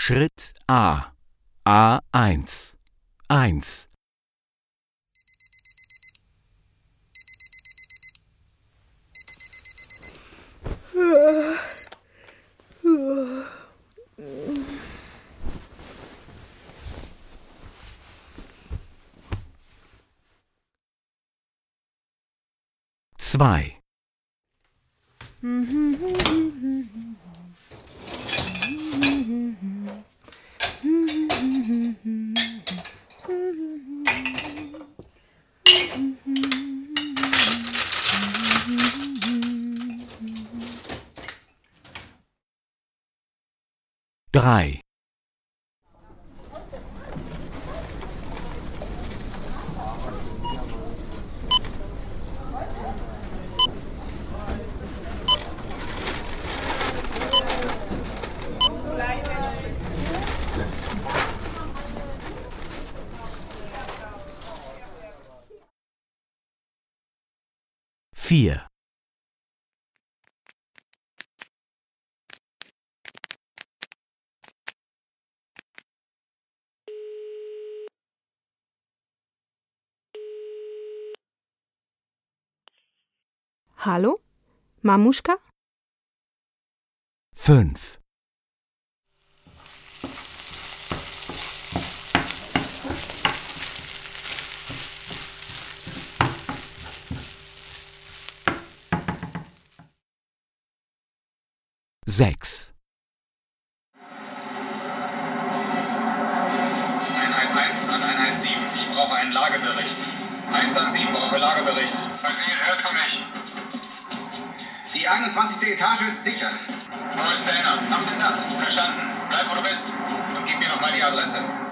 Schritt A. A1. 1. Zwei. Drei. Vier. Hallo? Mamuschka? Fünf. Sechs. 111 an 117. Ich brauche einen Lagebericht. 117 brauche Lagebericht. Befehl, hörst du mich? Die 21. Etage ist sicher. Wo ist Dana? Auf dem Dach. Verstanden. Bleib, wo du bist. Und gib mir nochmal die Adresse.